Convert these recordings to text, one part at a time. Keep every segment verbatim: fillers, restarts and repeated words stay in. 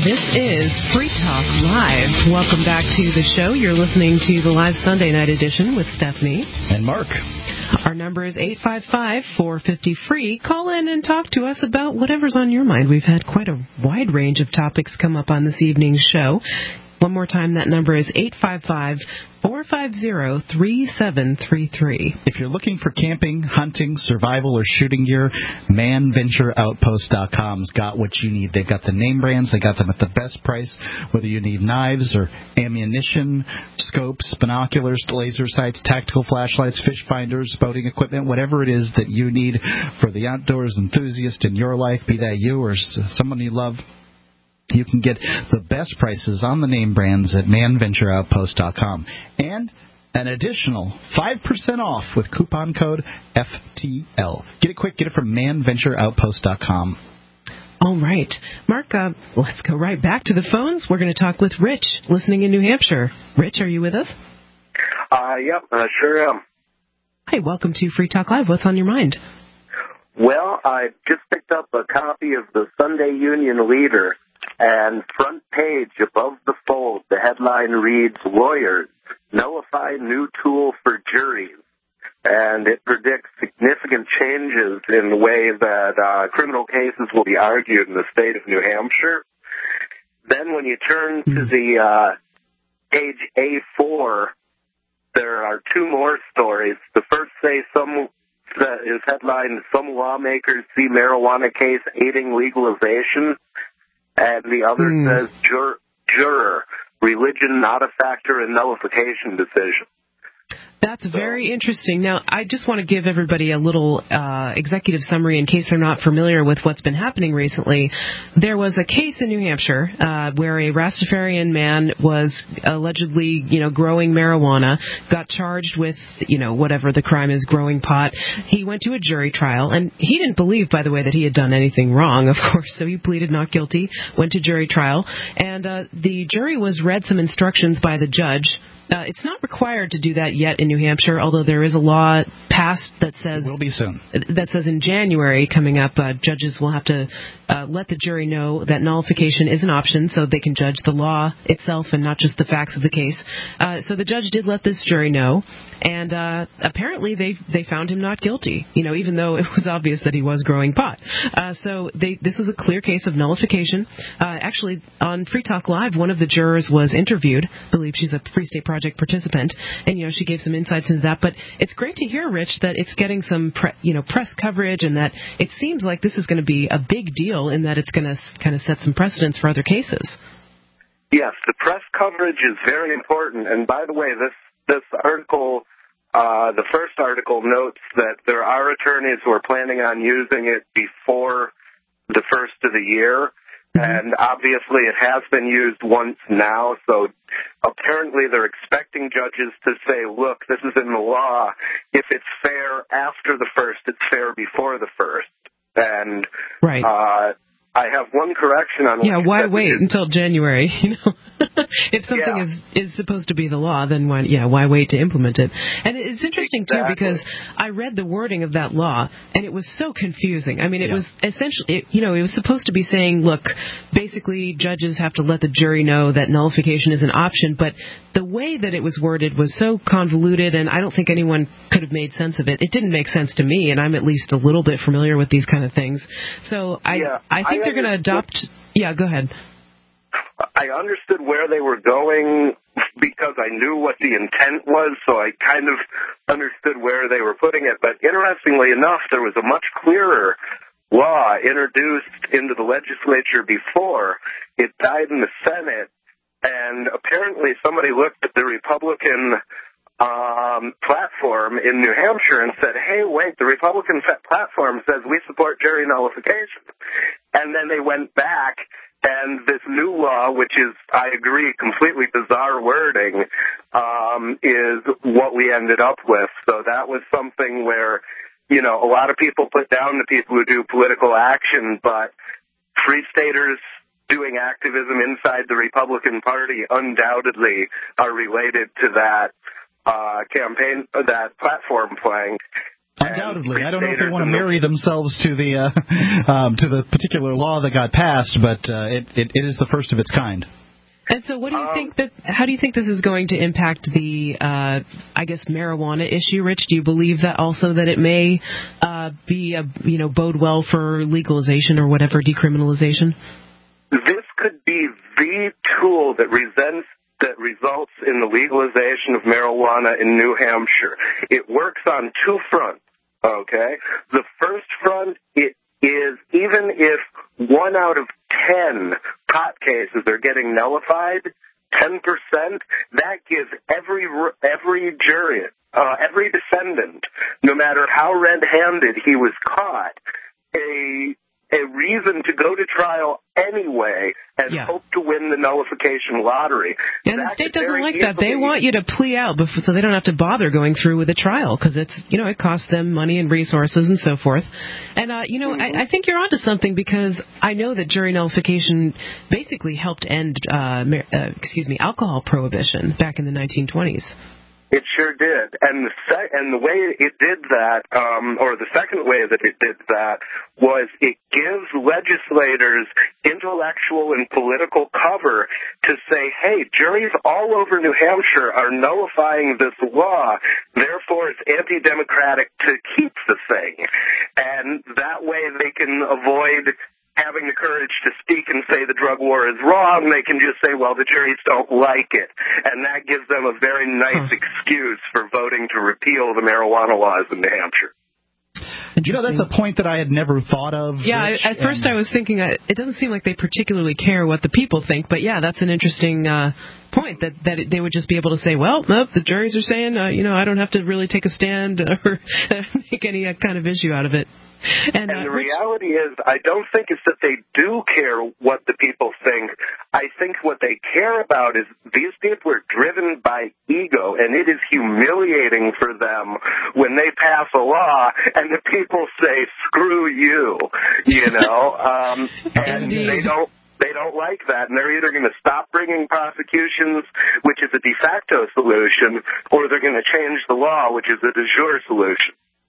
This is Free Talk Live. Welcome back to the show. You're listening to the live Sunday night edition with Stephanie and Mark. Our number is eight five five, four five zero, free. Call in and talk to us about whatever's on your mind. We've had quite a wide range of topics come up on this evening's show. One more time, that number is eight five five, four five zero, three seven three three. If you're looking for camping, hunting, survival, or shooting gear, man venture outpost dot com's got what you need. They've got the name brands. They got them at the best price, whether you need knives or ammunition, scopes, binoculars, laser sights, tactical flashlights, fish finders, boating equipment, whatever it is that you need for the outdoors enthusiast in your life, be that you or someone you love. You can get the best prices on the name brands at man venture outpost dot com. And an additional five percent off with coupon code F T L. Get it quick. Get it from man venture outpost dot com. All right. Mark, uh, let's go right back to the phones. We're going to talk with Rich, listening in New Hampshire. Rich, are you with us? Uh, yep, I sure am. Hey, welcome to Free Talk Live. What's on your mind? Well, I just picked up a copy of the Sunday Union Leader. And front page above the fold, the headline reads, Lawyers Nullify New Tool for Juries. And it predicts significant changes in the way that uh, criminal cases will be argued in the state of New Hampshire. Then when you turn to the uh, page A four, there are two more stories. The first say some is headlined, Some Lawmakers See Marijuana Case Aiding Legalization. And the other mm. says, jur- juror, religion not a factor in nullification decision. That's very interesting. Now, I just want to give everybody a little uh, executive summary in case they're not familiar with what's been happening recently. There was a case in New Hampshire uh, where a Rastafarian man was allegedly, you know, growing marijuana, got charged with, you know, whatever the crime is, growing pot. He went to a jury trial, and he didn't believe, by the way, that he had done anything wrong, of course, so he pleaded not guilty, went to jury trial, and uh, the jury was read some instructions by the judge. Uh, it's not required to do that yet in New Hampshire, although there is a law passed that says it will be soon. That says in January coming up, uh, judges will have to uh, let the jury know that nullification is an option, so they can judge the law itself and not just the facts of the case. Uh, so the judge did let this jury know, and uh, apparently they they found him not guilty. You know, even though it was obvious that he was growing pot. Uh, so they, this was a clear case of nullification. Uh, actually, on Free Talk Live, one of the jurors was interviewed. I believe she's a Free State Project participant, and you know she gave some insights into that. But it's great to hear, Rich, that it's getting some pre- you know press coverage, and that it seems like this is going to be a big deal in that it's going to kind of set some precedents for other cases. Yes, the press coverage is very important. And by the way, this this article, uh, the first article notes that there are attorneys who are planning on using it before the first of the year. And obviously it has been used once now, so apparently they're expecting judges to say, look, this is in the law. If it's fair after the first, it's fair before the first. And right. uh, I have one correction on what Yeah, why wait is, until January, you know? If something yeah. is, is supposed to be the law, then why, yeah, why wait to implement it? And it's interesting, exactly. too, because I read the wording of that law, and it was so confusing. I mean, it yeah. was essentially, it, you know, it was supposed to be saying, look, basically judges have to let the jury know that nullification is an option, but the way that it was worded was so convoluted, and I don't think anyone could have made sense of it. It didn't make sense to me, and I'm at least a little bit familiar with these kind of things. So I, yeah, I think I they're going to adopt... Yeah, go ahead. I understood where they were going because I knew what the intent was, so I kind of understood where they were putting it. But interestingly enough, there was a much clearer law introduced into the legislature before. It died in the Senate, and apparently somebody looked at the Republican um, platform in New Hampshire and said, hey, wait, the Republican platform says we support jury nullification. And then they went back, and this new law, which is, I agree, completely bizarre wording, um, is what we ended up with. So that was something where, you know, a lot of people put down the people who do political action, but Free Staters doing activism inside the Republican Party undoubtedly are related to that uh, campaign, that platform playing. Undoubtedly. I don't know if they want to marry themselves to the uh, um, to the particular law that got passed, but uh, it, it it is the first of its kind. And so, what do you um, think that? How do you think this is going to impact the, uh, I guess, marijuana issue, Rich? Do you believe that also that it may uh, be a you know bode well for legalization or whatever decriminalization? This could be the tool that resents. that results in the legalization of marijuana in New Hampshire. It works on two fronts, okay? The first front it is even if one out of ten pot cases are getting nullified, ten percent, that gives every every jury, uh, every defendant, no matter how red-handed he was caught, a a reason to go to trial anyway and yeah. hope to win the nullification lottery. And that the state doesn't like easily... that. They want you to plea out before, so they don't have to bother going through with the trial because it's, you know, it costs them money and resources and so forth. And, uh, you know, mm-hmm. I, I think you're onto something because I know that jury nullification basically helped end, uh, uh, excuse me, alcohol prohibition back in the nineteen twenties. It sure did, and the sec- and the way it did that, um, or the second way that it did that, was it gives legislators intellectual and political cover to say, hey, juries all over New Hampshire are nullifying this law, therefore it's anti-democratic to keep the thing, and that way they can avoid having the courage to speak and say the drug war is wrong. They can just say, well, the juries don't like it. And that gives them a very nice huh. excuse for voting to repeal the marijuana laws in New Hampshire. You know, that's a point that I had never thought of. Yeah, Rich, at first I was thinking, uh, it doesn't seem like they particularly care what the people think, but yeah, that's an interesting uh, point, that, that they would just be able to say, well, nope, the juries are saying, uh, you know, I don't have to really take a stand or make any kind of issue out of it. And, uh, and the reality is, I don't think it's that they do care what the people think. I think what they care about is these people are driven by ego, and it is humiliating for them when they pass a law and the people say, screw you, you know, um, and Indeed. they don't. They don't like that, and they're either going to stop bringing prosecutions, which is a de facto solution, or they're going to change the law, which is a de jure solution.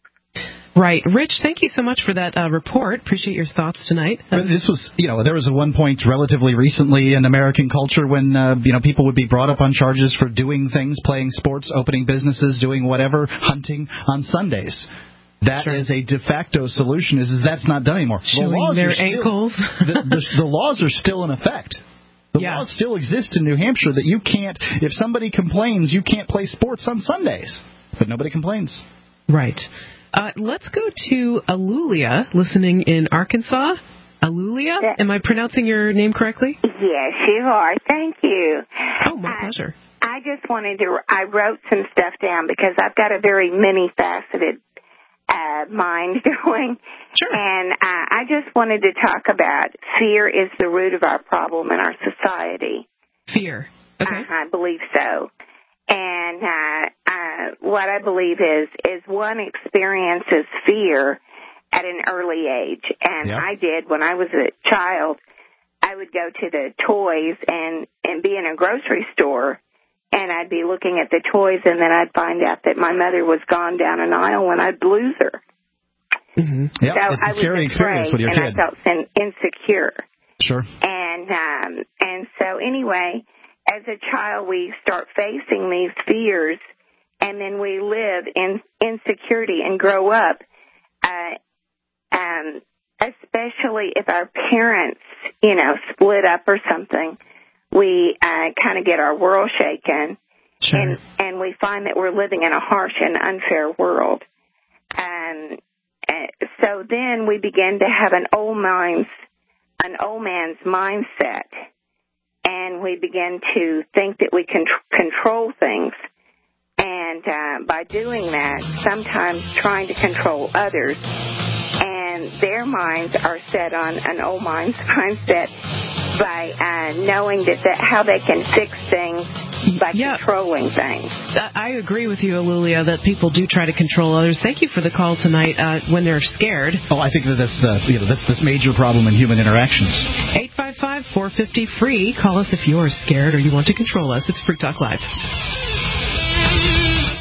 Right. Rich, thank you so much for that uh, report. Appreciate your thoughts tonight. Uh, this was, you know, there was a one point relatively recently in American culture when, uh, you know, people would be brought up on charges for doing things, playing sports, opening businesses, doing whatever, hunting on Sundays. That sure. is a de facto solution. Is, is that's not done anymore. Showing the laws their are still, ankles. the, the, the laws are still in effect. The yeah. laws still exist in New Hampshire that you can't, if somebody complains, you can't play sports on Sundays. But nobody complains. Right. Uh, let's go to Alulia, listening in Arkansas. Alulia, yeah. Am I pronouncing your name correctly? Yes, you are. Thank you. Oh, my I, pleasure. I just wanted to, I wrote some stuff down because I've got a very many-faceted uh, mind going. Sure. And uh, I just wanted to talk about fear is the root of our problem in our society. Fear. Okay. Uh, I believe so. And uh, uh, what I believe is, is one experiences fear at an early age. And yeah. I did when I was a child. I would go to the toys and, and be in a grocery store, and I'd be looking at the toys, and then I'd find out that my mother was gone down an aisle, and I'd lose her. Mm-hmm. Yeah, so it's I a scary was experience with your and kid. I felt in, insecure. Sure. And um, and so anyway, as a child, we start facing these fears, and then we live in insecurity and grow up. Uh, um, especially if our parents, you know, split up or something, we uh, kind of get our world shaken, sure. and and we find that we're living in a harsh and unfair world. Um, uh, so then we begin to have an old man's an old man's mindset. And we begin to think that we can tr- control things. And uh, by doing that, sometimes trying to control others. And their minds are set on an old man's mindset by uh, knowing that, that how they can fix things by yeah. controlling things. I agree with you, Alulia, that people do try to control others. Thank you for the call tonight. Uh, when they're scared. Oh, I think that that's the you know that's this major problem in human interactions. eight five five, four five zero, free. Call us if you're scared or you want to control us. It's Free Talk Live.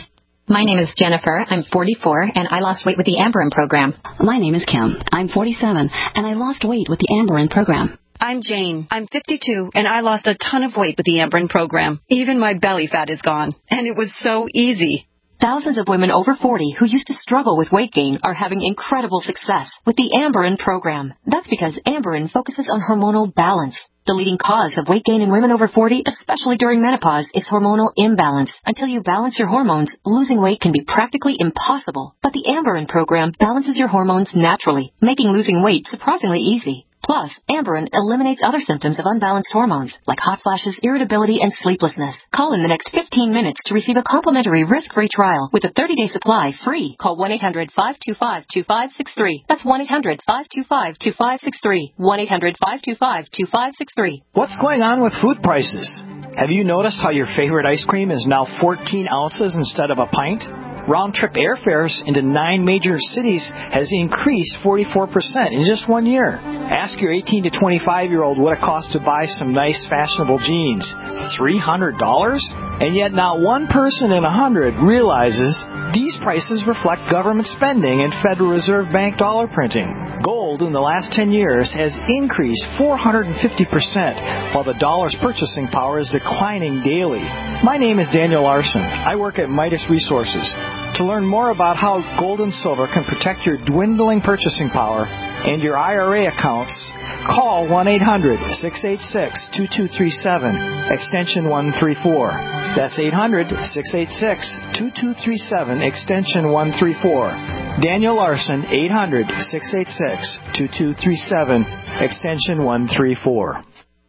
My name is Jennifer. I'm forty-four, and I lost weight with the Amberin program. My name is Kim. I'm forty-seven, and I lost weight with the Amberin program. I'm Jane. I'm fifty-two, and I lost a ton of weight with the Amberin program. Even my belly fat is gone, and it was so easy. Thousands of women over forty who used to struggle with weight gain are having incredible success with the Amberin program. That's because Amberin focuses on hormonal balance. The leading cause of weight gain in women over forty, especially during menopause, is hormonal imbalance. Until you balance your hormones, losing weight can be practically impossible. But the Amberin program balances your hormones naturally, making losing weight surprisingly easy. Plus, Amberin eliminates other symptoms of unbalanced hormones, like hot flashes, irritability, and sleeplessness. Call in the next fifteen minutes to receive a complimentary risk-free trial with a thirty-day supply free. Call one eight hundred, five two five, two five six three. That's one eight hundred, five two five, two five six three. one eight hundred, five two five, two five six three. What's going on with food prices? Have you noticed how your favorite ice cream is now fourteen ounces instead of a pint? Round-trip airfares into nine major cities has increased forty-four percent in just one year. Ask your eighteen to twenty-five-year-old what it costs to buy some nice, fashionable jeans. three hundred dollars? And yet not one person in one hundred realizes these prices reflect government spending and Federal Reserve Bank dollar printing. Gold in the last ten years has increased four hundred fifty percent, while the dollar's purchasing power is declining daily. My name is Daniel Larson. I work at Midas Resources. To learn more about how gold and silver can protect your dwindling purchasing power and your I R A accounts, call one eight hundred, six eight six, two two three seven, extension one three four. That's eight hundred, six eight six, two two three seven, extension one three four. Daniel Larson, eight hundred, six eight six, two two three seven, extension one three four.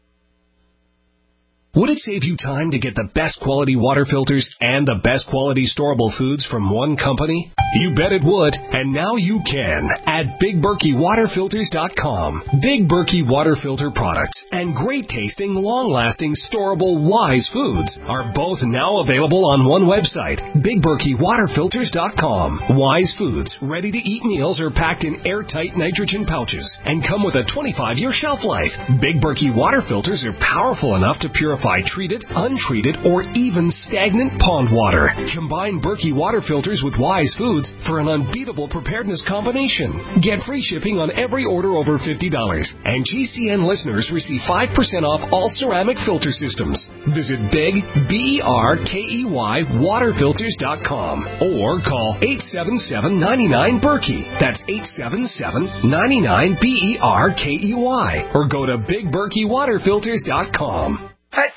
Would it save you time to get the best quality water filters and the best quality storable foods from one company? You bet it would, and now you can at Big Berkey Water Filters dot com. Big Berkey Water Filter products and great-tasting, long-lasting, storable Wise foods are both now available on one website, Big Berkey Water Filters dot com. Wise foods, ready-to-eat meals are packed in airtight nitrogen pouches and come with a twenty-five year shelf life. Big Berkey Water Filters are powerful enough to purify treated, untreated, or even stagnant pond water. Combine Berkey water filters with Wise foods for an unbeatable preparedness combination. Get free shipping on every order over fifty dollars. And G C N listeners receive five percent off all ceramic filter systems. Visit Big, B E R K E Y, water filters dot com or call eight seven seven, nine nine, Berkey. That's eight seven seven, nine nine, B E R K E Y. Or go to Big Berkey Water Filters dot com.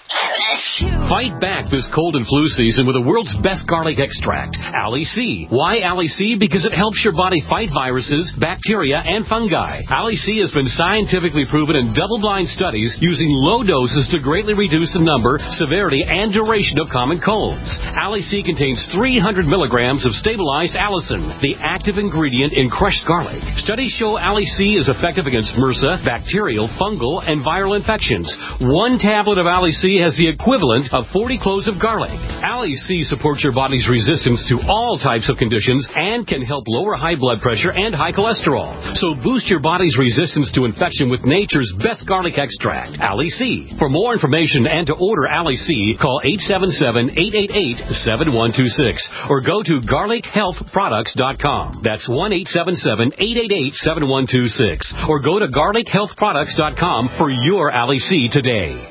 Fight back this cold and flu season with the world's best garlic extract, Ali C. Why Ali C? Because it helps your body fight viruses, bacteria, and fungi. Ali C has been scientifically proven in double-blind studies using low doses to greatly reduce the number, severity, and duration of common colds. Ali C contains three hundred milligrams of stabilized allicin, the active ingredient in crushed garlic. Studies show Ali C is effective against MRSA, bacterial, fungal, and viral infections. One tablet of Ali C has the equivalent of forty cloves of garlic. Ali C supports your body's resistance to all types of conditions and can help lower high blood pressure and high cholesterol. So boost your body's resistance to infection with nature's best garlic extract, Ali C. For more information and to order Ali C, call eight seven seven, eight eight eight, seven one two six or go to garlic health products dot com. That's one eight seven seven, eight eight eight, seven one two six or go to garlic health products dot com for your Ali C today.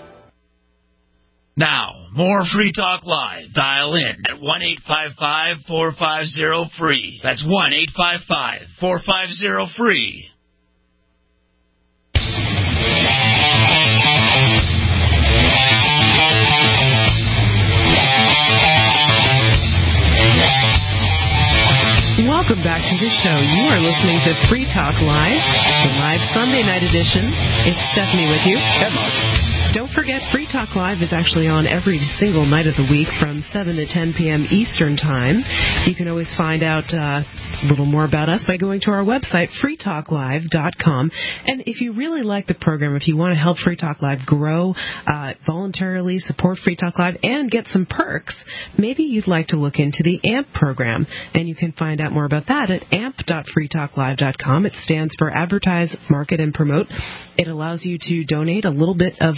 Now, more Free Talk Live. Dial in at one eight five five, four five zero, free. That's one eight five five, four five zero, free. Welcome back to the show. You are listening to Free Talk Live, the live Sunday night edition. It's Stephanie with you. Hey, Mark. Don't forget, Free Talk Live is actually on every single night of the week from seven to ten p.m. Eastern Time. You can always find out uh, a little more about us by going to our website, free talk live dot com. And if you really like the program, if you want to help Free Talk Live grow, uh, voluntarily support Free Talk Live, and get some perks, maybe you'd like to look into the A M P program. And you can find out more about that at amp dot free talk live dot com. It stands for Advertise, Market, and Promote. It allows you to donate a little bit of money to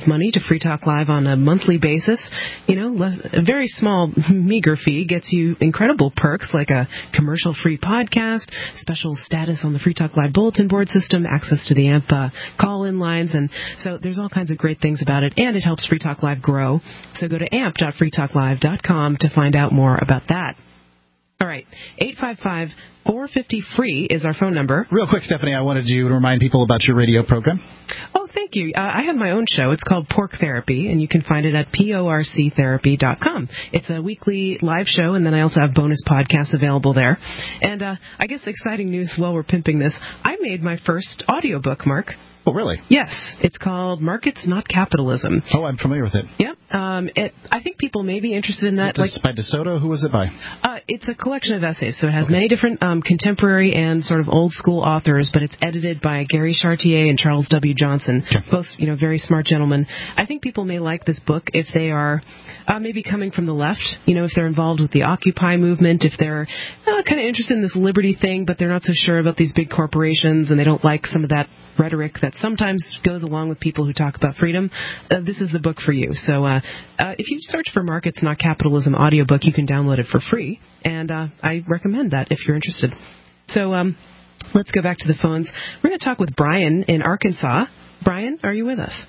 Free Talk Live on a monthly basis. You know, less, a very small, meager fee gets you incredible perks like a commercial-free podcast, special status on the Free Talk Live bulletin board system, access to the A M P uh, call-in lines, and so there's all kinds of great things about it, and it helps Free Talk Live grow. So go to amp dot free talk live dot com to find out more about that. All right, eight five five, four five zero, free is our phone number. Real quick, Stephanie, I wanted you to remind people about your radio program. Oh, thank you. Uh, I have my own show. It's called Pork Therapy, and you can find it at porc therapy dot com. It's a weekly live show, and then I also have bonus podcasts available there. And uh, I guess exciting news while we're pimping this, I made my first audiobook, Mark. Oh, really? Yes. It's called Markets, Not Capitalism. Oh, I'm familiar with it. Yep. Um, it, I think people may be interested in that. Is it like by DeSoto? Who was it by? Uh, it's a collection of essays, so it has okay. many different um, contemporary and sort of old-school authors, but it's edited by Gary Chartier and Charles W. Johnson, okay. both, you know, very smart gentlemen. I think people may like this book if they are uh, maybe coming from the left, you know, if they're involved with the Occupy movement, if they're uh, kind of interested in this liberty thing, but they're not so sure about these big corporations and they don't like some of that rhetoric that sometimes goes along with people who talk about freedom. Uh, this is the book for you. So uh, uh, if you search for Markets, Not Capitalism audiobook, you can download it for free, and uh, I recommend that if you're interested. So um, let's go back to the phones. We're going to talk with Brian in Arkansas. Brian, are you with us?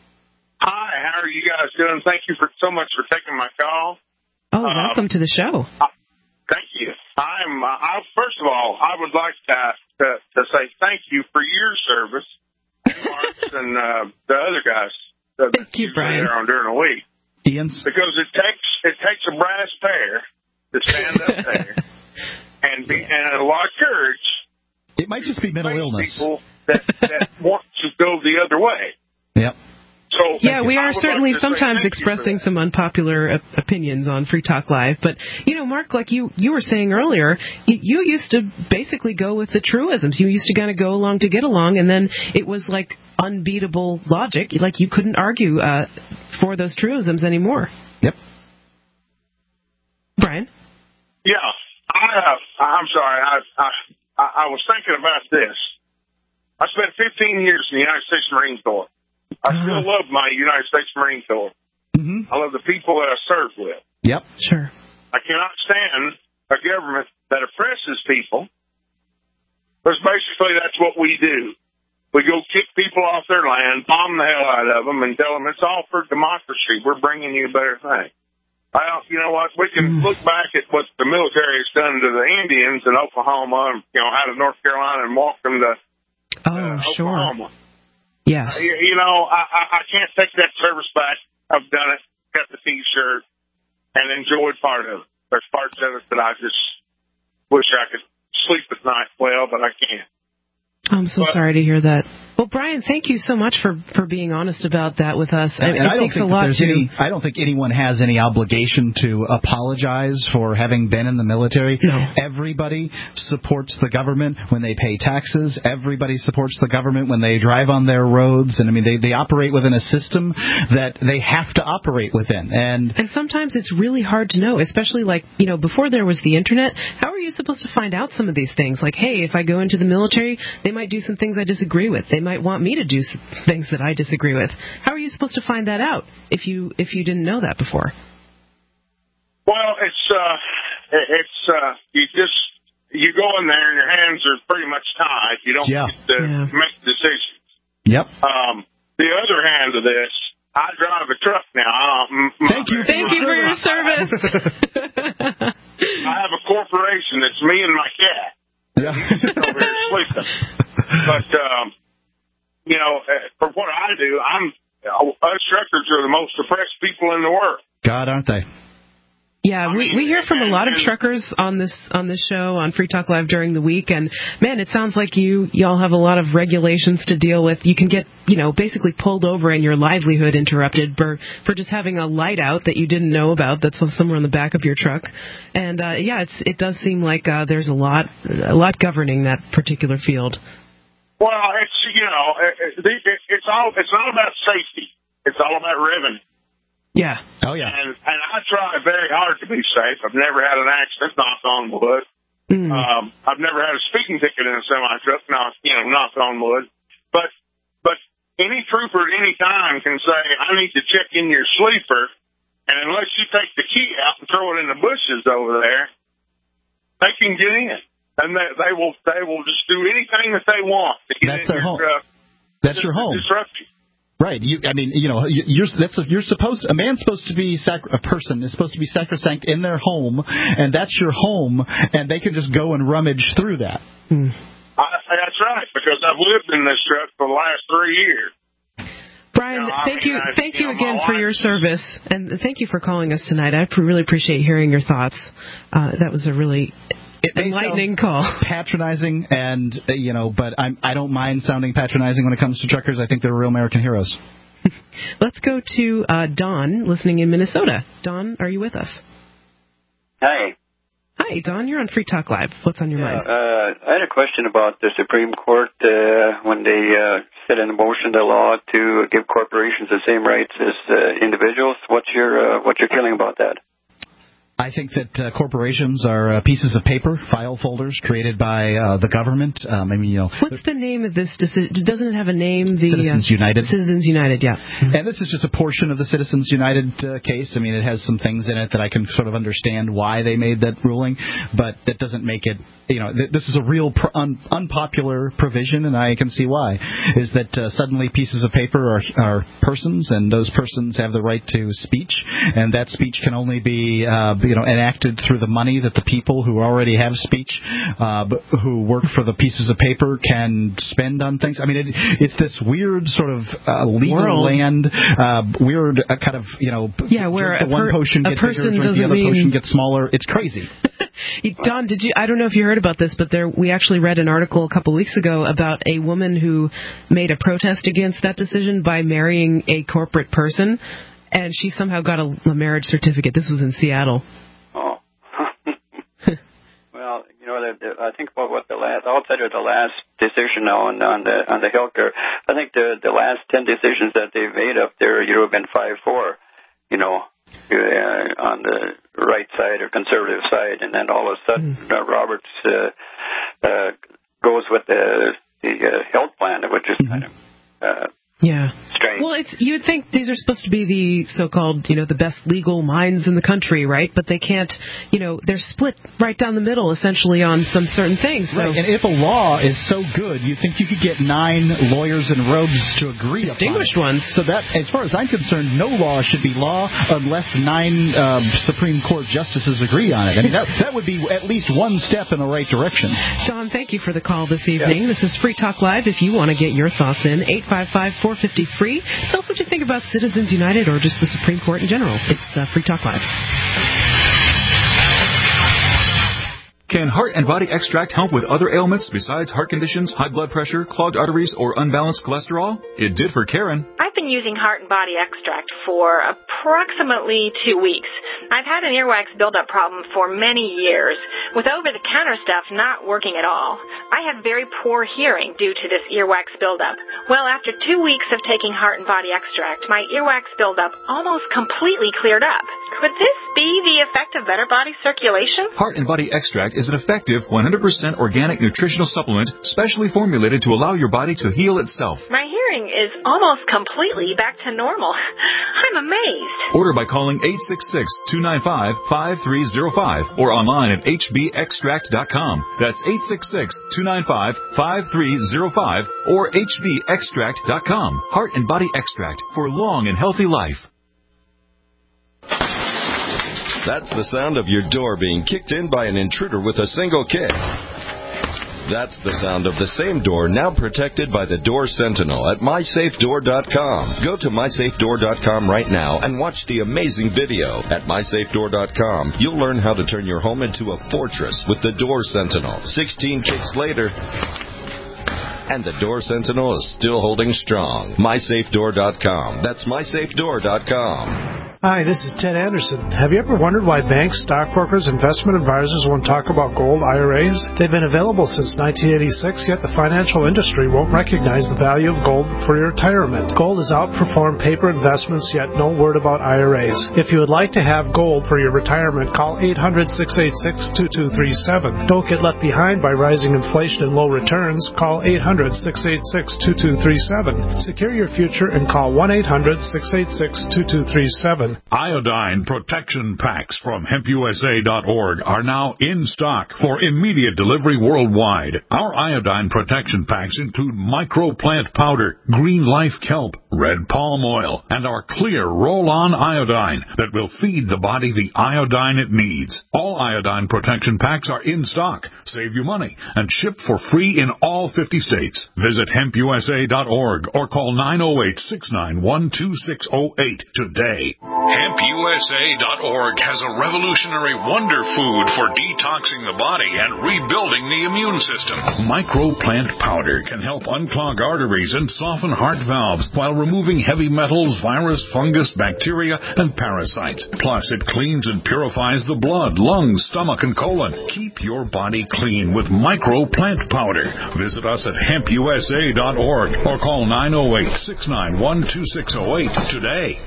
Hi, how are you guys doing? Thank you for so much for taking my call. Oh, um, welcome to the show. Uh, thank you. I'm. Uh, I, first of all, I would like to, to to say thank you for your service, and Mark's and uh, the other guys that thank you, Brian. There on during the week. Ian's? Because it takes it takes a brass pair to stand up there and be and a lot of courage. It might just be mental illness. People that, that want to go the other way. Yep. So, yeah, we are certainly like sometimes expressing some unpopular op- opinions on Free Talk Live. But, you know, Mark, like you, you were saying earlier, you, you used to basically go with the truisms. You used to kind of go along to get along, and then it was like unbeatable logic. Like you couldn't argue uh, for those truisms anymore. Yep. Brian? Yeah. I, uh, I'm sorry. I, I, I was thinking about this. I spent fifteen years in the United States Marine Corps. I uh-huh. still love my United States Marine Corps. Mm-hmm. I love the people that I serve with. Yep, sure. I cannot stand a government that oppresses people, because basically that's what we do. We go kick people off their land, bomb the hell out of them, and tell them it's all for democracy. We're bringing you a better thing. Well, you know what? We can look back at what the military has done to the Indians in Oklahoma, and, you know, out of North Carolina, and walk them to oh, uh, sure. Oklahoma. Yes. You, you know, I, I, I can't take that service back. I've done it, got the T-shirt, and enjoyed part of it. There's parts of it that I just wish I could sleep at night well, but I can't. I'm so but, sorry to hear that. Well, Brian, thank you so much for, for being honest about that with us. And, it and I takes don't think a lot there's to... any, I don't think anyone has any obligation to apologize for having been in the military. No. Everybody supports the government when they pay taxes. Everybody supports the government when they drive on their roads. And, I mean, they, they operate within a system that they have to operate within. And, and sometimes it's really hard to know, especially, like, you know, before there was the Internet, how are you supposed to find out some of these things? Like, hey, if I go into the military, they might do some things I disagree with. They might want me to do some things that I disagree with. How are you supposed to find that out if you if you didn't know that before? Well, it's uh, it's uh, you just you go in there and your hands are pretty much tied. You don't yeah. get to yeah. make decisions. Yep. Um, the other hand of this, I drive a truck now. I, Thank you. Thank you for your service. I have a corporation. It's me and my cat. Yeah. He's over here sleeping. But, um, you know, for what I do, I'm us truckers are the most oppressed people in the world. God, aren't they? Yeah, we, we hear from a lot of truckers on this on this show on Free Talk Live during the week, and man, it sounds like you y'all have a lot of regulations to deal with. You can get, you know, basically pulled over and your livelihood interrupted for for just having a light out that you didn't know about that's somewhere on the back of your truck. And uh, yeah, it's it does seem like uh, there's a lot a lot governing that particular field. Well, it's you know, it, it, it's all it's not about safety. It's all about revenue. Yeah. Oh, yeah. And, and I try very hard to be safe. I've never had an accident, knock on wood. Mm. Um, I've never had a speeding ticket in a semi-truck, knock, you know, knock on wood. But, but any trooper at any time can say, I need to check in your sleeper, and unless you take the key out and throw it in the bushes over there, they can get in. And they, they will they will just do anything that they want to get That's in their your home. uh, That's your home. Disrupt you. Right. You, I mean, you know, you're that's you're supposed to, a man's supposed to be sac- a person is supposed to be sacrosanct in their home, and that's your home, and they can just go and rummage through that. Hmm. I, that's right, because I've lived in this truck for the last three years. Brian, you know, thank mean, you, I, thank you, you know, again for life. your service, and thank you for calling us tonight. I really appreciate hearing your thoughts. Uh, that was a really enlightening call. Patronizing, and uh, you know, but I'm I don't mind sounding patronizing when it comes to truckers. I think they're real American heroes. Let's go to uh, Don, listening in Minnesota. Don, are you with us? Hi. Hi, Don. You're on Free Talk Live. What's on your Yeah, mind? uh, I had a question about the Supreme Court uh, when they uh, set in motion the law to give corporations the same rights as uh, individuals. What's your uh, what's your feeling about that? I think that uh, corporations are uh, pieces of paper, file folders created by uh, the government. Um, I mean, you know, what's the name of this decision? Doesn't it have a name? The Citizens uh, United. Citizens United, yeah. And this is just a portion of the Citizens United uh, case. I mean, it has some things in it that I can sort of understand why they made that ruling, but that doesn't make it. You know, th- this is a real pr- un- unpopular provision, and I can see why. Is that uh, suddenly pieces of paper are, are persons, and those persons have the right to speech, and that speech can only be uh, you know enacted through the money that the people who already have speech, uh, who work for the pieces of paper, can spend on things. I mean, it, it's this weird sort of uh, legal World. land, uh, weird uh, kind of you know yeah, where the a, one per- potion a get person bigger, drink doesn't the other mean... potion gets smaller. It's crazy. Don, did you? I don't know if you heard about this, but there we actually read an article a couple weeks ago about a woman who made a protest against that decision by marrying a corporate person, and she somehow got a, a marriage certificate. This was in Seattle. Oh, well, you know, the, the, I think about what the last outside of the last decision now on, on the on the healthcare. I think the the last ten decisions that they've made up there, you know, have been five four. You know. Uh, on the right side or conservative side, and then all of a sudden mm. uh, Roberts uh, uh, goes with the the uh, health plan, which is mm-hmm. kind of uh, yeah strange. Well, it's you'd think these are supposed to be the so-called you know the best legal minds in the country, right? But they can't. You know, they're split right down the middle essentially on some certain things. So. Right, and if a law is so good, you think you could get nine lawyers and robes to agree distinguished upon it. ones. So that, as far as I'm concerned, no law should be law unless nine um, Supreme Court justices agree on it. I mean, that that would be at least one step in the right direction. Don, thank you for the call this evening. Yeah. This is Free Talk Live. If you want to get your thoughts in, eight five five, four five zero, free. Tell us what you think about Citizens United or just the Supreme Court in general. It's uh, Free Talk Live. Can Heart and Body Extract help with other ailments besides heart conditions, high blood pressure, clogged arteries, or unbalanced cholesterol? It did for Karen. I've been using Heart and Body Extract for approximately two weeks. I've had an earwax buildup problem for many years, with over-the-counter stuff not working at all. I have very poor hearing due to this earwax buildup. Well, after two weeks of taking Heart and Body Extract, my earwax buildup almost completely cleared up. Could this be the effect of better body circulation? Heart and Body Extract is an effective one hundred percent organic nutritional supplement specially formulated to allow your body to heal itself. My hearing is almost completely back to normal. I'm amazed. Order by calling eight six six, two nine five, five three zero five or online at h b extract dot com. That's eight six six, two nine five, five three zero five or h b extract dot com. Heart and Body Extract for long and healthy life. That's the sound of your door being kicked in by an intruder with a single kick. That's the sound of the same door now protected by the Door Sentinel at my safe door dot com. Go to my safe door dot com right now and watch the amazing video. At my safe door dot com, you'll learn how to turn your home into a fortress with the Door Sentinel. sixteen kicks later, and the Door Sentinel is still holding strong. my safe door dot com. That's my safe door dot com. Hi, this is Ted Anderson. Have you ever wondered why banks, stockbrokers, investment advisors won't talk about gold I R As? They've been available since nineteen eighty-six, yet the financial industry won't recognize the value of gold for your retirement. Gold has outperformed paper investments, yet no word about I R As. If you would like to have gold for your retirement, call eight hundred, six eight six, two two three seven. Don't get left behind by rising inflation and low returns. Call eight hundred, six eight six, two two three seven. Secure your future and call one eight hundred, six eight six, two two three seven. Iodine protection packs from hemp U S A dot org are now in stock for immediate delivery worldwide. Our iodine protection packs include microplant powder, green life kelp, red palm oil, and our clear roll-on iodine that will feed the body the iodine it needs. All iodine protection packs are in stock. Save you money and ship for free in all fifty states. Visit hemp U S A dot org or call nine oh eight, six nine one, two six oh eight today. hemp U S A dot org has a revolutionary wonder food for detoxing the body and rebuilding the immune system. Microplant powder can help unclog arteries and soften heart valves while removing heavy metals, virus, fungus, bacteria, and parasites. Plus, it cleans and purifies the blood, lungs, stomach, and colon. Keep your body clean with Microplant powder. Visit us at hemp U S A dot org or call nine oh eight, six nine one, two six oh eight today.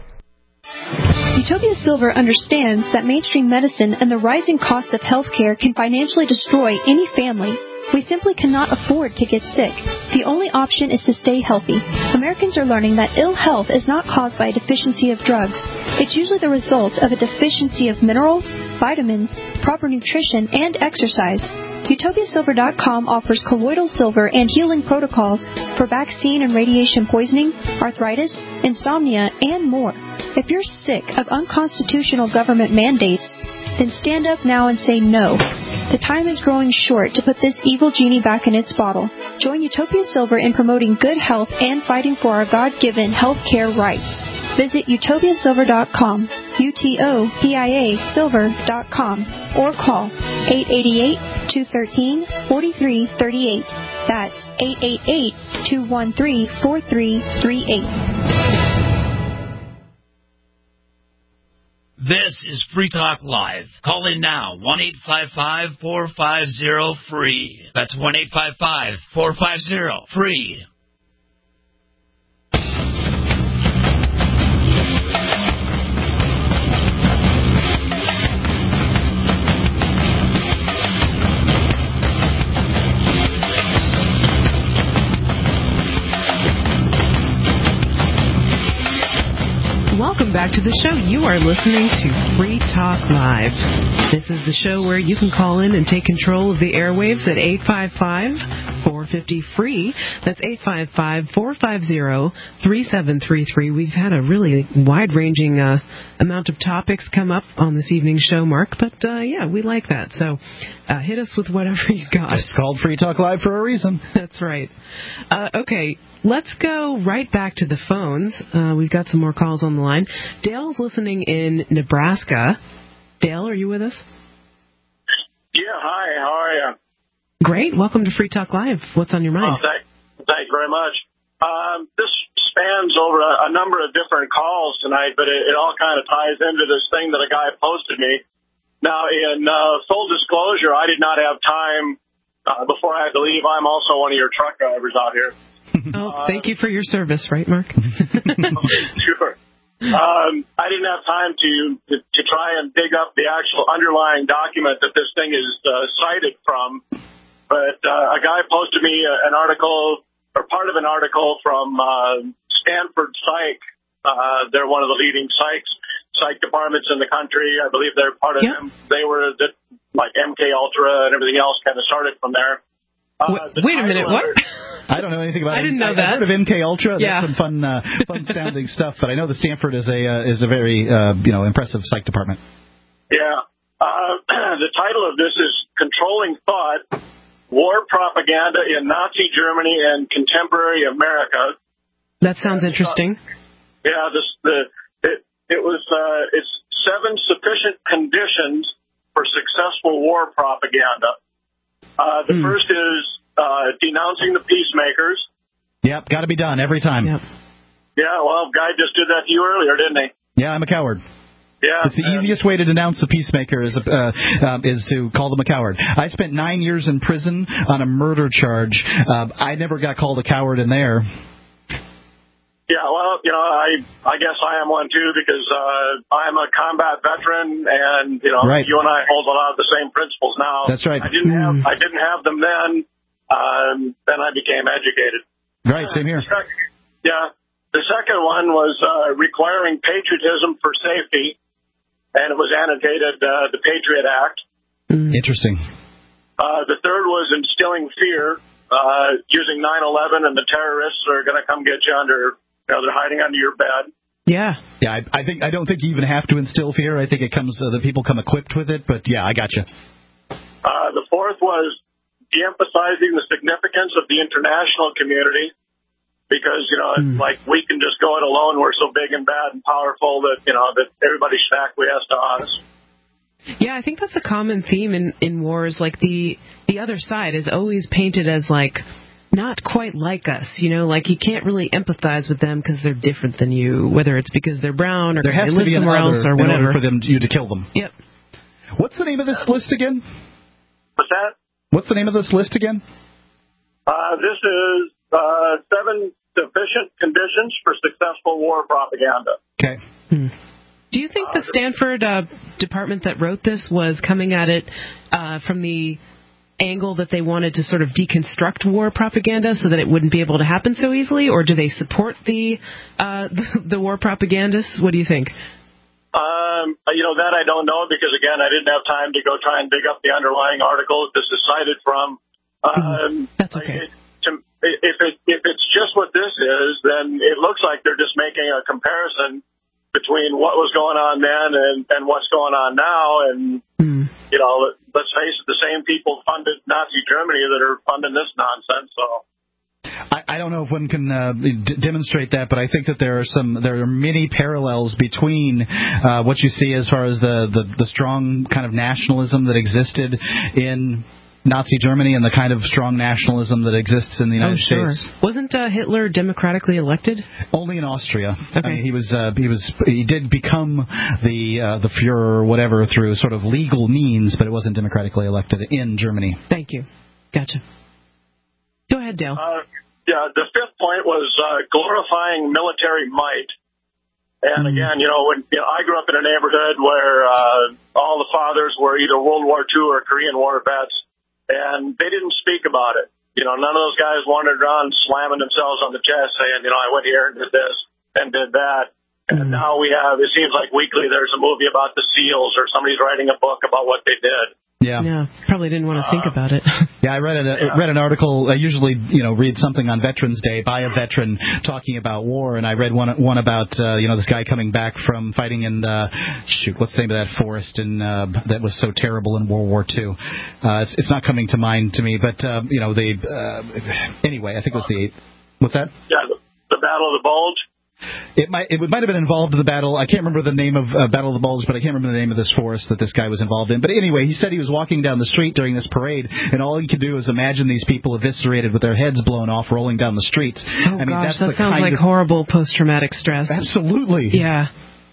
Utopia Silver understands that mainstream medicine and the rising cost of healthcare can financially destroy any family. We simply cannot afford to get sick. The only option is to stay healthy. Americans are learning that ill health is not caused by a deficiency of drugs. It's usually the result of a deficiency of minerals, vitamins, proper nutrition, and exercise. Utopia Silver dot com offers colloidal silver and healing protocols for vaccine and radiation poisoning, arthritis, insomnia, and more. If you're sick of unconstitutional government mandates, then stand up now and say no. The time is growing short to put this evil genie back in its bottle. Join Utopia Silver in promoting good health and fighting for our God-given health care rights. Visit Utopia Silver dot com, U T O P I A Silver dot com, or call eight eight eight, two one three, four three three eight. That's eight eight eight, two one three, four three three eight. This is Free Talk Live. Call in now, one eight five five, four five zero, free. That's one eight five five, four five zero, free. Welcome back to the show. You are listening to Free Talk Live. This is the show where you can call in and take control of the airwaves at eight five five, four five zero, free. That's eight five five, four five zero, three seven three three. We've had a really wide-ranging uh, amount of topics come up on this evening's show, Mark, but uh, yeah, we like that. So uh, hit us with whatever you got. It's called Free Talk Live for a reason. That's right. Uh, okay, let's go right back to the phones. Uh, we've got some more calls on the line. Dale's listening in Nebraska. Dale, are you with us? Yeah, hi, how are you? Great. Welcome to Free Talk Live. What's on your mind? Oh, thank, thank you very much. Um, this spans over a, a number of different calls tonight, but it, it all kind of ties into this thing that a guy posted me. Now, in uh, full disclosure, I did not have time uh, before I had to leave. I'm also one of your truck drivers out here. Oh, uh, thank you for your service, right, Mark? Sure. Um, I didn't have time to, to to try and dig up the actual underlying document that this thing is uh, cited from, but uh, a guy posted me an article, or part of an article from uh, Stanford Psych. Uh, they're one of the leading psychs, psych departments in the country. I believe they're part of yep. them. They were the, like M K Ultra and everything else kind of started from there. Uh, wait, wait a minute, what? I don't know anything about it. I didn't know I, that. I've heard of M K Ultra. Yeah. That's some fun, uh, fun sounding stuff. But I know the Stanford is a uh, is a very uh, you know impressive psych department. Yeah. Uh, the title of this is "Controlling Thought: War Propaganda in Nazi Germany and Contemporary America." That sounds interesting. Uh, yeah. This the it it was uh, it's seven sufficient conditions for successful war propaganda. Uh, the mm. first is uh, denouncing the peacemakers. Yep, got to be done every time. Yep. Yeah, well, Guy just did that to you earlier, didn't he? Yeah, I'm a coward. Yeah, it's the um, easiest way to denounce a peacemaker is, uh, um, is to call them a coward. I spent nine years in prison on a murder charge. Uh, I never got called a coward in there. Yeah, well, you know, I I guess I am one too because uh, I'm a combat veteran, and you know, right. you and I hold a lot of the same principles now. That's right. I didn't mm. have I didn't have them then. Um, then I became educated. Right. Same here. Yeah. The second one was uh, requiring patriotism for safety, and it was annotated uh, the Patriot Act. Mm. Interesting. Uh, the third was instilling fear, uh, using nine eleven, and the terrorists are going to come get you under. You know, they're hiding under your bed. Yeah. Yeah, I, I think I don't think you even have to instill fear. I think it comes uh, the people come equipped with it. But yeah, I got you. Uh, the fourth was de-emphasizing the significance of the international community because you know, mm. it's like we can just go it alone. We're so big and bad and powerful that you know that everybody should acquiesce to us. Yeah, I think that's a common theme in in wars. Like the the other side is always painted as like. Not quite like us, you know, like you can't really empathize with them because they're different than you, whether it's because they're brown or there has they to live be somewhere else or whatever. In order for them you to kill them. Yep. What's the name of this list again? What's that? What's the name of this list again? Uh, this is uh, seven sufficient conditions for successful war propaganda. Okay. Hmm. Do you think the Stanford uh, department that wrote this was coming at it uh, from the angle that they wanted to sort of deconstruct war propaganda so that it wouldn't be able to happen so easily, or do they support the uh, the, the war propagandists? What do you think? Um, you know, that I don't know because, again, I didn't have time to go try and dig up the underlying article this is cited from. Um, That's okay. It, to, if, it, if it's just what this is, then it looks like they're just making a comparison between what was going on then and, and what's going on now. And, mm. you know, let's face it, the same people funded Nazi Germany that are funding this nonsense. So I, I don't know if one can uh, d- demonstrate that, but I think that there are some, there are many parallels between uh, what you see as far as the, the, the strong kind of nationalism that existed in Nazi Germany and the kind of strong nationalism that exists in the United oh, sure. States. Wasn't uh, Hitler democratically elected? Only in Austria. Okay. I mean, he was uh, he was he did become the uh, the Führer or whatever through sort of legal means, but it wasn't democratically elected in Germany. Thank you. Gotcha. Go ahead, Dale. Uh, yeah, the fifth point was uh, glorifying military might. And again, you know, when you know, I grew up in a neighborhood where uh, all the fathers were either World War Two or Korean War vets. And they didn't speak about it. You know, none of those guys wandered around slamming themselves on the chest saying, you know, I went here and did this and did that. And mm. now we have, it seems like weekly there's a movie about the SEALs or somebody's writing a book about what they did. Yeah. Yeah, probably didn't want to think uh, about it. Yeah, I read, a, yeah. read an article. I usually, you know, read something on Veterans Day by a veteran talking about war, and I read one one about, uh, you know, this guy coming back from fighting in, uh, shoot, what's the name of that forest in, uh, that was so terrible in World War Two? Uh, it's, it's not coming to mind to me, but, uh, you know, they, uh, anyway, I think it was the, what's that? Yeah, the, the Battle of the Bulge. It might it might have been involved in the battle. I can't remember the name of uh, Battle of the Bulge, but I can't remember the name of this forest that this guy was involved in. But anyway, he said he was walking down the street during this parade, and all he could do was imagine these people eviscerated with their heads blown off rolling down the streets. Oh, I mean, gosh, that's that the sounds kind like of... horrible post-traumatic stress. Absolutely. Yeah.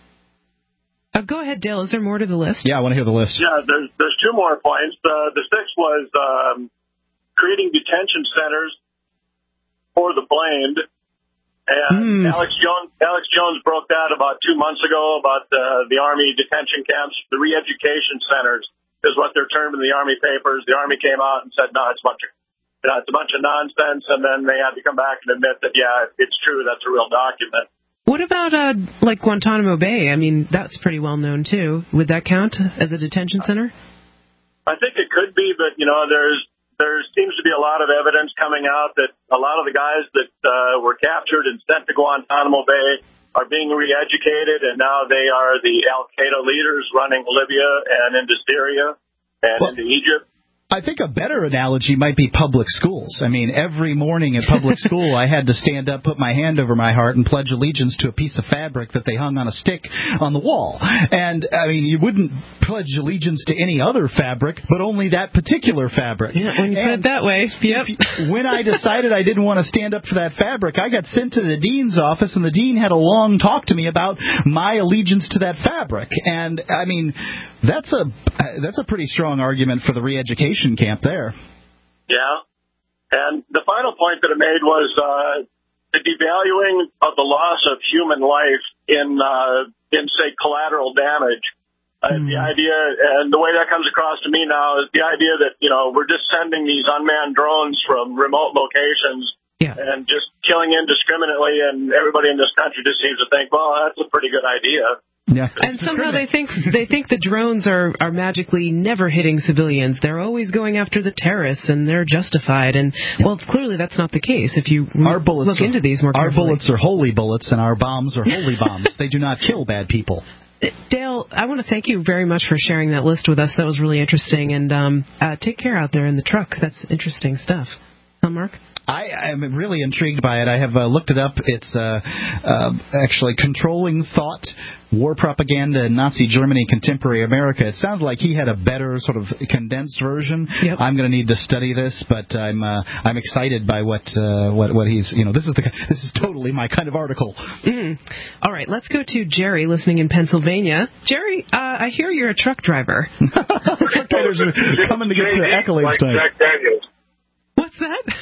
Uh, go ahead, Dale. Is there more to the list? Yeah, I want to hear the list. Yeah, there's, there's two more points. Uh, the sixth was um, creating detention centers for the blamed. And mm. Alex Jones, Alex Jones broke that about two months ago about uh, the Army detention camps. The re-education centers is what they're termed in the Army papers. The Army came out and said, no, it's a bunch of, you know, it's a bunch of nonsense. And then they had to come back and admit that, yeah, it's true. That's a real document. What about, uh, like, Guantanamo Bay? I mean, that's pretty well known, too. Would that count as a detention center? I think it could be, but, you know, there's, there seems to be a lot of evidence coming out that a lot of the guys that uh, were captured and sent to Guantanamo Bay are being re-educated, and now they are the Al-Qaeda leaders running Libya and into Syria and well, into Egypt. I think a better analogy might be public schools. I mean, every morning at public school, I had to stand up, put my hand over my heart, and pledge allegiance to a piece of fabric that they hung on a stick on the wall. And, I mean, you wouldn't pledge allegiance to any other fabric, but only that particular fabric. Yeah, when you and put it that way, yep. If, when I decided I didn't want to stand up for that fabric, I got sent to the dean's office, and the dean had a long talk to me about my allegiance to that fabric. And, I mean, that's a that's a pretty strong argument for the re-education camp there. Yeah. And the final point that I made was uh, the devaluing of the loss of human life in, uh, in say, collateral damage. Uh, mm. The idea, and the way that comes across to me now, is the idea that, you know, we're just sending these unmanned drones from remote locations yeah. and just killing indiscriminately, and everybody in this country just seems to think, well, that's a pretty good idea. Yeah. And somehow they think they think the drones are, are magically never hitting civilians. They're always going after the terrorists, and they're justified. And, well, clearly that's not the case if you our bullets look are, into these more Our carefully. bullets are holy bullets, and our bombs are holy bombs. They do not kill bad people. Dale, I want to thank you very much for sharing that list with us. That was really interesting. And um, uh, take care out there in the truck. That's interesting stuff. Huh, Mark? I am really intrigued by it. I have uh, looked it up. It's uh, uh, actually Controlling Thought, War Propaganda in Nazi Germany, Contemporary America. It sounds like he had a better sort of condensed version. Yep. I'm going to need to study this, but I'm uh, I'm excited by what uh, what what he's you know this is the this is totally my kind of article. Mm. All right, let's go to Jerry, listening in Pennsylvania. Jerry, uh, I hear you're a truck driver. Truck drivers are coming to get to accolades like tonight. Jack Daniels. What's that?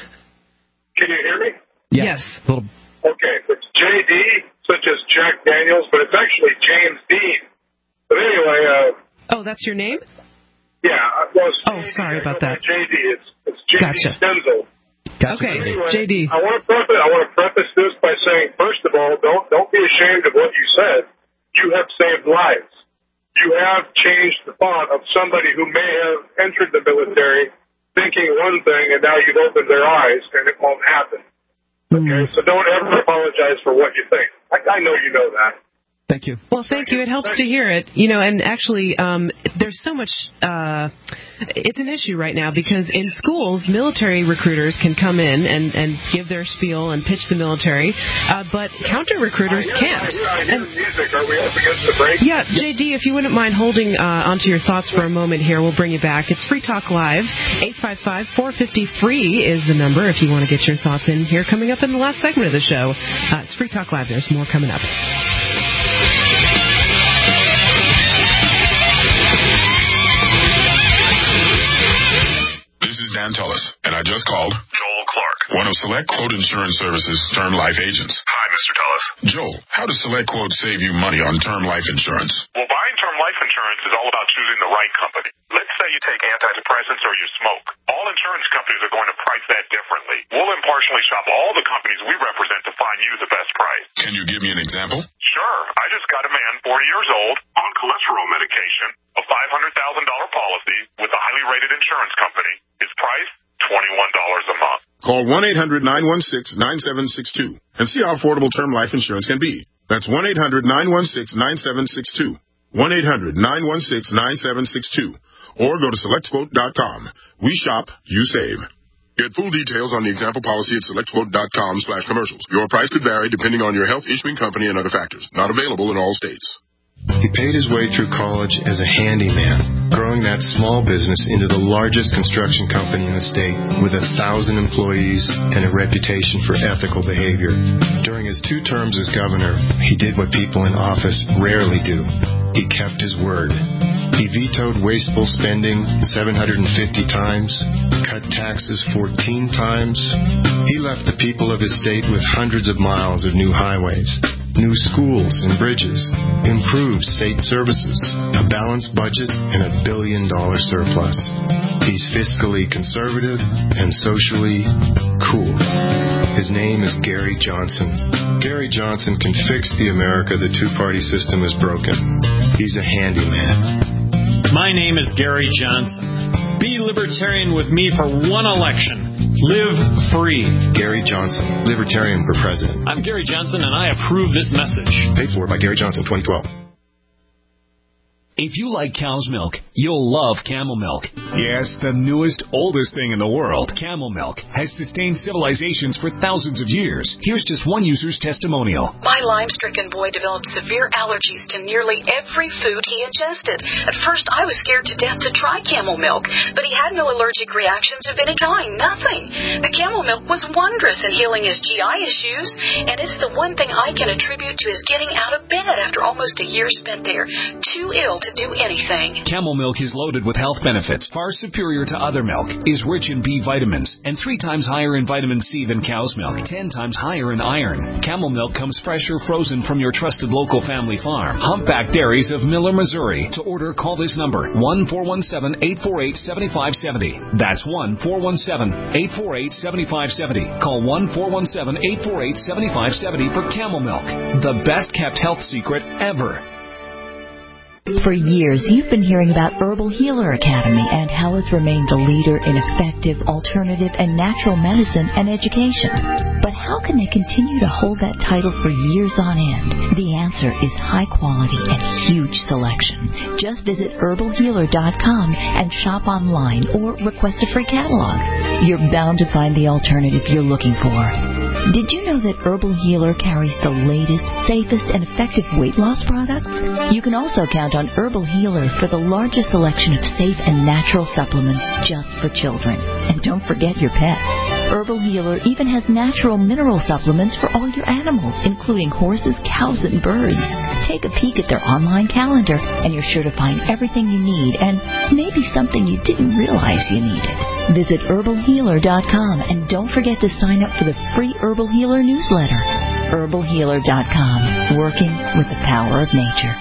Can you hear me? Yeah. Yes. A little. Okay, it's J D, such as Jack Daniels, but it's actually James Dean. But anyway, uh... Oh, that's your name? Yeah, well, oh, sorry about that. J D, it's, it's J D gotcha. Stenzel. Gotcha. Okay, anyway, J D. I want to preface, I want to preface this by saying, first of all, don't don't be ashamed of what you said. You have saved lives. You have changed the thought of somebody who may have entered the military thinking one thing, and now you've opened their eyes, and it won't happen. Okay, so don't ever apologize for what you think. I, I know you know that. Thank you. Well, thank you. It helps to hear it. You know, and actually, um, there's so much. Uh, it's an issue right now because in schools, military recruiters can come in and, and give their spiel and pitch the military, uh, but counter recruiters I hear, can't. I hear, I hear and, music. Are we up against the break? Yeah, J D, if you wouldn't mind holding uh, onto your thoughts for a moment here, we'll bring you back. It's Free Talk Live. eight five five, four five zero, free is the number if you want to get your thoughts in here. Coming up in the last segment of the show, uh, it's Free Talk Live. There's more coming up. This is Dan Tullis, and I just called Joel Clark, one of Select Quote Insurance Services' term life agents. Hi, Mister Tullis. Joel, how does Select Quote save you money on term life insurance? Well, buying term life insurance is all about choosing the right company. Let's say you take antidepressants or you smoke. All insurance companies are going to price that differently. We'll impartially shop all the companies we represent to find you the best price. Can you give me an example? Sure. I just got a man, forty years old, on cholesterol medication, a five hundred thousand dollars policy with a highly rated insurance company. His price, twenty-one dollars a month. Call one eight hundred nine one six nine seven six two and see how affordable term life insurance can be. That's one eight hundred nine one six nine seven six two. one eight hundred nine one six nine seven six two. Or go to select quote dot com. We shop, you save. Get full details on the example policy at select quote dot com slash commercials. Your price could vary depending on your health, issuing company, and other factors. Not available in all states. He paid his way through college as a handyman, growing that small business into the largest construction company in the state with a thousand employees and a reputation for ethical behavior. During his two terms as governor, he did what people in office rarely do. He kept his word. He vetoed wasteful spending seven hundred fifty times, cut taxes fourteen times. He left the people of his state with hundreds of miles of new highways, new schools and bridges, improved state services, a balanced budget, and a billion dollar surplus. He's fiscally conservative and socially cool. His name is Gary Johnson. Gary Johnson can fix the America the two-party system has broken. He's a handyman. My name is Gary Johnson. Be libertarian with me for one election. Live free. Gary Johnson, Libertarian for President. I'm Gary Johnson, and I approve this message. Paid for by Gary Johnson, twenty twelve. If you like cow's milk, you'll love Camel Milk. Yes, the newest, oldest thing in the world. Camel Milk has sustained civilizations for thousands of years. Here's just one user's testimonial. My Lyme-stricken boy developed severe allergies to nearly every food he ingested. At first, I was scared to death to try Camel Milk, but he had no allergic reactions of any kind, nothing. The Camel Milk was wondrous in healing his G I issues, and it's the one thing I can attribute to his getting out of bed after almost a year spent there, too ill to do anything. Camel Milk is loaded with health benefits, far superior to other milk, is rich in B vitamins, and three times higher in vitamin C than cow's milk, ten times higher in iron. Camel Milk comes fresh or frozen from your trusted local family farm. Humpback Dairies of Miller, Missouri. To order, call this number, one four one seven, eight four eight, seven five seven zero. That's one four one seven, eight four eight, seven five seven zero. Call one four one seven, eight four eight, seven five seven zero for Camel Milk, the best kept health secret ever. For years, you've been hearing about Herbal Healer Academy and how it's remained the leader in effective, alternative, and natural medicine and education. But how can they continue to hold that title for years on end? The answer is high quality and huge selection. Just visit herbal healer dot com and shop online or request a free catalog. You're bound to find the alternative you're looking for. Did you know that Herbal Healer carries the latest, safest, and effective weight loss products? You can also count on Herbal Healer for the largest selection of safe and natural supplements just for children. And don't forget your pets. Herbal Healer even has natural mineral supplements for all your animals, including horses, cows, and birds. Take a peek at their online calendar, and you're sure to find everything you need and maybe something you didn't realize you needed. Visit herbal healer dot com and don't forget to sign up for the free Herbal Healer newsletter. herbal healer dot com, working with the power of nature.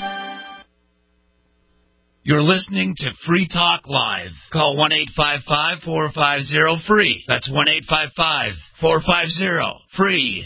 You're listening to Free Talk Live. Call one eight five five, four five zero, free. That's one eight five five, four five zero, free.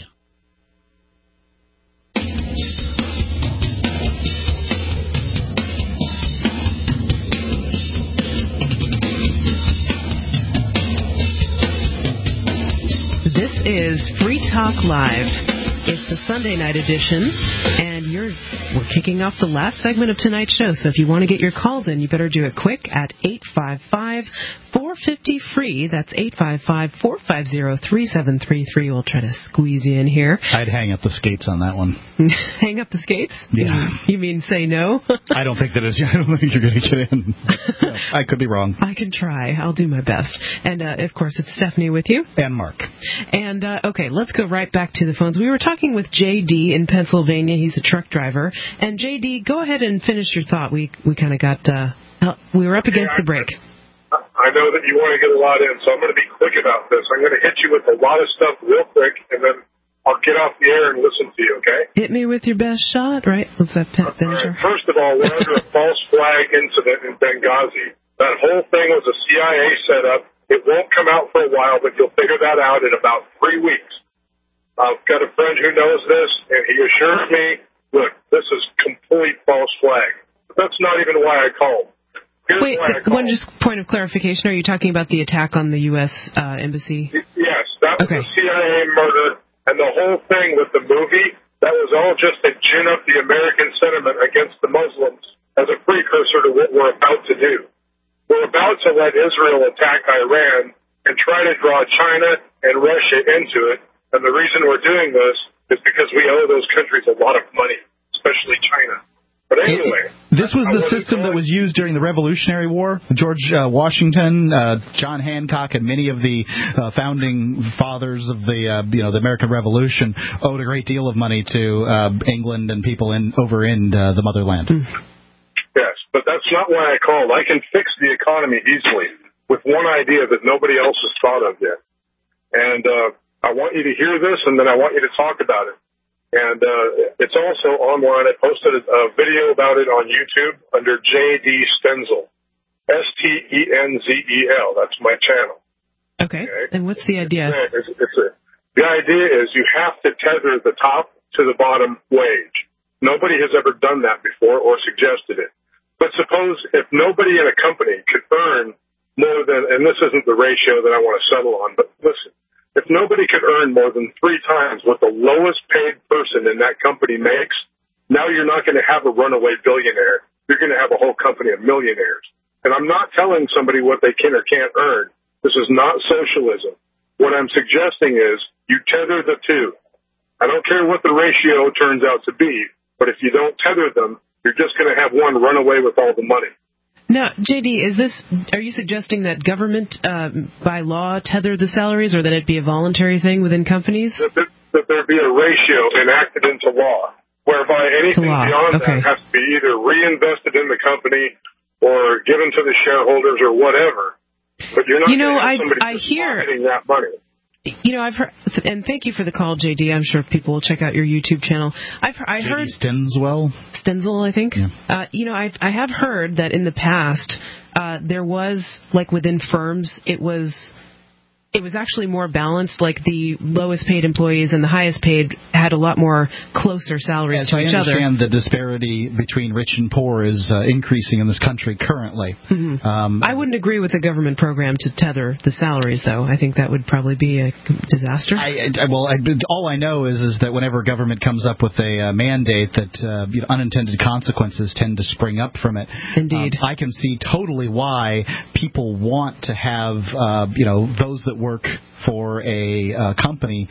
This is Free Talk Live. It's the Sunday night edition, and you're we're kicking off the last segment of tonight's show. So if you want to get your calls in, you better do it quick at eight five five, four five zero, free. That's eight five five, four five zero, three seven three three. We'll try to squeeze you in here. I'd hang up the skates on that one. Hang up the skates? Yeah. You mean say no? I don't think that is. I don't think you're going to get in. No, I could be wrong. I can try. I'll do my best. And, uh, of course, it's Stephanie with you. And Mark. And, uh, okay, let's go right back to the phones. We were talking with J D in Pennsylvania. He's a truck driver. And, J D, go ahead and finish your thought. We we kind of got, uh, we were up against the break. I know that you want to get a lot in, so I'm going to be quick about this. I'm going to hit you with a lot of stuff real quick, and then I'll get off the air and listen to you, okay? Hit me with your best shot, right? What's that, Pat Finisher? Right. First of all, we're under a false flag incident in Benghazi. That whole thing was a C I A setup. It won't come out for a while, but you'll figure that out in about three weeks. I've got a friend who knows this, and he assures me, look, this is complete false flag. But that's not even why I called. Here's Wait, why I called. one just point of clarification. Are you talking about the attack on the U S uh, embassy? Yes, that was okay. a C I A murder, and the whole thing with the movie, that was all just to gin up the American sentiment against the Muslims as a precursor to what we're about to do. We're about to let Israel attack Iran and try to draw China and Russia into it, and the reason we're doing this is because we owe those countries a lot of money, especially China. But anyway, this was the system that was used during the Revolutionary War. George uh, Washington, uh, John Hancock, and many of the uh, founding fathers of the uh, you know the American Revolution owed a great deal of money to uh, England and people in over in uh, the motherland. Yes, but that's not why I called. I can fix the economy easily with one idea that nobody else has thought of yet. And uh, I want you to hear this, and then I want you to talk about it. And uh, it's also online. I posted a, a video about it on YouTube under J D Stenzel, S T E N Z E L. That's my channel. Okay. okay. And what's the idea? It's, it's a, the idea is you have to tether the top to the bottom wage. Nobody has ever done that before or suggested it. But suppose if nobody in a company could earn more than, and this isn't the ratio that I want to settle on, but listen, if nobody could earn more than three times what the lowest paid person in that company makes, now you're not going to have a runaway billionaire. you're going to have a whole company of millionaires. And I'm not telling somebody what they can or can't earn. This is not socialism. What I'm suggesting is you tether the two. I don't care what the ratio turns out to be, but if you don't tether them, you're just going to have one run away with all the money. Now, J D, is this? Are you suggesting that government, uh, by law, tether the salaries, or that it be a voluntary thing within companies? That, that, that there be a ratio enacted into law, whereby anything beyond okay. that has to be either reinvested in the company or given to the shareholders or whatever. But you're not you know, going to have somebody I, I hear, pocketing that money. You know, I've heard, and thank you for the call, J D. I'm sure people will check out your YouTube channel. I've I J D heard Stenswell. Stenzel, I think. Yeah. Uh, you know, I I have heard that in the past uh, there was, like within firms, it was. It was actually more balanced, like the lowest paid employees and the highest paid had a lot more closer salaries As to I each other. I understand the disparity between rich and poor is uh, increasing in this country currently. Mm-hmm. Um, I wouldn't agree with the government program to tether the salaries, though. I think that would probably be a disaster. I, I, well, I, all I know is is that whenever government comes up with a uh, mandate, that uh, you know, unintended consequences tend to spring up from it. Indeed. Um, I can see totally why people want to have uh, you know those that work for a uh, company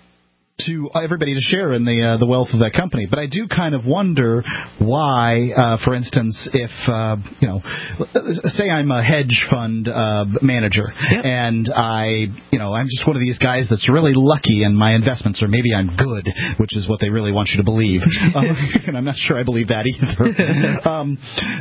to everybody to share in the uh, the wealth of that company. But I do kind of wonder why, uh, for instance, if, uh, you know, say I'm a hedge fund uh, manager, yep. and I, you know, I'm just one of these guys that's really lucky in my investments, or maybe I'm good, which is what they really want you to believe. um, and I'm not sure I believe that either. um,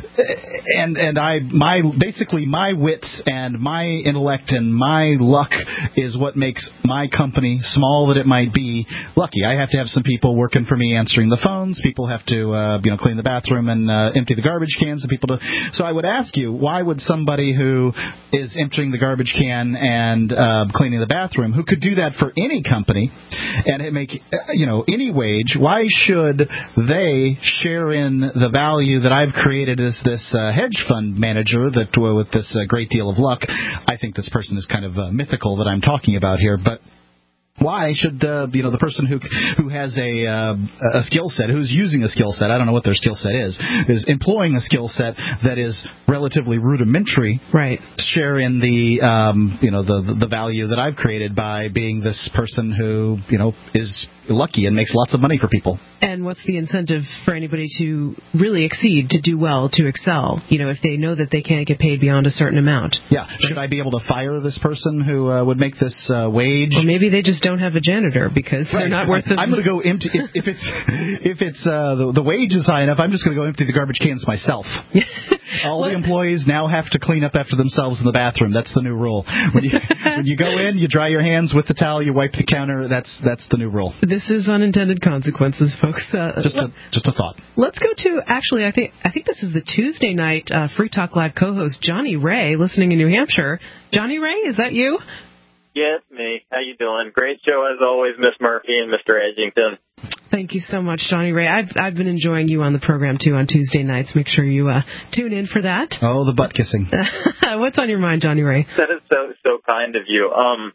and and I my basically my wits and my intellect and my luck is what makes my company, small that it might be, lucky. I have to have some people working for me answering the phones. People have to, uh, you know, clean the bathroom and uh, empty the garbage cans. And people to. So I would ask you, why would somebody who is emptying the garbage can and uh, cleaning the bathroom, who could do that for any company and make, you know, any wage, why should they share in the value that I've created as this uh, hedge fund manager that uh, with this uh, great deal of luck? I think this person is kind of uh, mythical that I'm talking about here, but. Why should uh, you know the person who who has a uh, a skill set, who's using a skill set, I don't know what their skill set is, is employing a skill set that is relatively rudimentary, right? Share in the um, you know the the value that I've created by being this person who you know is lucky and makes lots of money for people. And what's the incentive for anybody to really exceed, to do well, to excel? You know, if they know that they can't get paid beyond a certain amount. Yeah. Should I be able to fire this person who uh, would make this uh, wage? Or maybe they just don't have a janitor because right. they're not worth it. I'm going to go empty. If, if it's if it's uh, the, the wage is high enough, I'm just going to go empty the garbage cans myself. All the employees now have to clean up after themselves in the bathroom. That's the new rule. When you when you go in, you dry your hands with the towel, you wipe the counter. That's that's the new rule. This is unintended consequences, folks. Uh, just a just a thought. Let's go to actually, I think I think this is the Tuesday night uh, Free Talk Live co-host Johnny Ray, listening in New Hampshire. Johnny Ray, is that you? Yes, me. How you doing? Great show as always, Miss Murphy and Mister Edgington. Thank you so much, Johnny Ray. I've I've been enjoying you on the program too on Tuesday nights. Make sure you uh, tune in for that. Oh, the butt kissing. What's on your mind, Johnny Ray? That is so so kind of you. Um,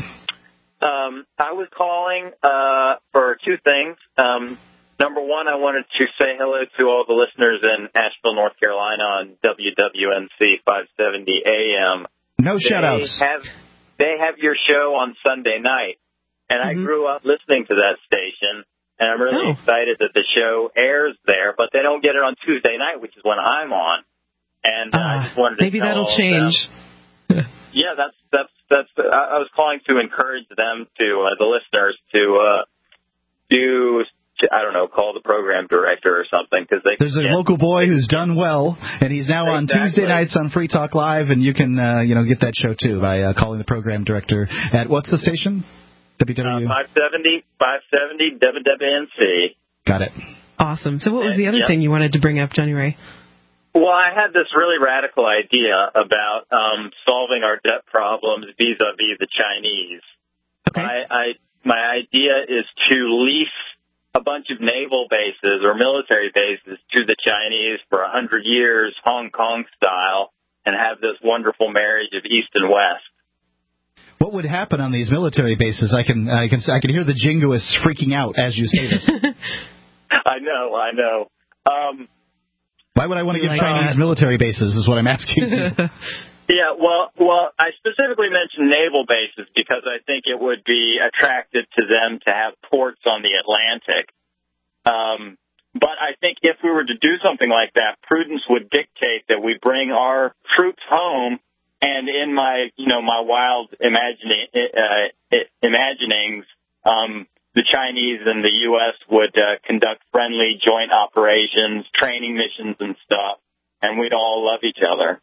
um, I was calling uh for two things. Um, number one, I wanted to say hello to all the listeners in Asheville, North Carolina on W W N C five seventy A M. No shout-outs. They have they have your show on Sunday night, and mm-hmm. I grew up listening to that station. And I'm really oh. excited that the show airs there, but they don't get it on Tuesday night, which is when I'm on. And uh, uh, I just wanted to maybe tell that'll change. Them, yeah, that's that's that's. I was calling to encourage them to uh, the listeners to uh, do. I don't know, call the program director or something because they. There's a get, local boy who's done well, and he's now exactly. on Tuesday nights on Free Talk Live, and you can uh, you know get that show too by uh, calling the program director at what's the station? W W. Uh, five seventy, five seventy W W N C. Got it. Awesome. So what was the other yep. thing you wanted to bring up, Johnny Ray? Well, I had this really radical idea about um, solving our debt problems vis-a-vis the Chinese. Okay. I, I, my idea is to lease a bunch of naval bases or military bases to the Chinese for a hundred years, Hong Kong style, and have this wonderful marriage of East and West. What would happen on these military bases? I can I can I can hear the jingoists freaking out as you say this. I know, I know. Um, Why would I want to give like Chinese that. military bases is what I'm asking you. Yeah, well, well, I specifically mentioned naval bases because I think it would be attractive to them to have ports on the Atlantic. Um, but I think if we were to do something like that, prudence would dictate that we bring our troops home. And in my, you know, my wild imagining, uh, imaginings, um, the Chinese and the U S would uh, conduct friendly joint operations, training missions and stuff, and we'd all love each other.